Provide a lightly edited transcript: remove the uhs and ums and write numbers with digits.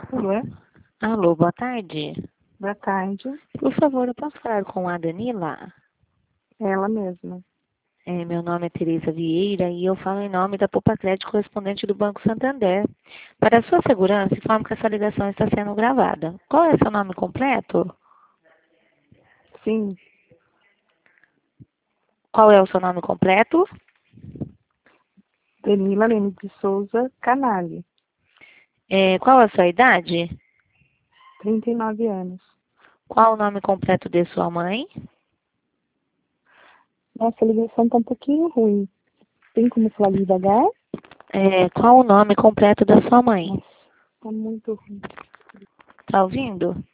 Alô? Alô, boa tarde. Boa tarde. Por favor, eu posso falar com a Danila? Ela mesma. Meu nome é Tereza Vieira e eu falo em nome da Poupa Crédito correspondente do Banco Santander. Para a sua segurança, informo que essa ligação está sendo gravada. Qual é seu nome completo? Sim, Qual é o seu nome completo? Danila Leme de Souza Canali, Qual a sua idade? 39 anos. Qual o nome completo de sua mãe? Nossa, a ligação tá um pouquinho ruim. Tem como falar devagar? Qual o nome completo da sua mãe? Nossa, tá muito ruim. Tá ouvindo?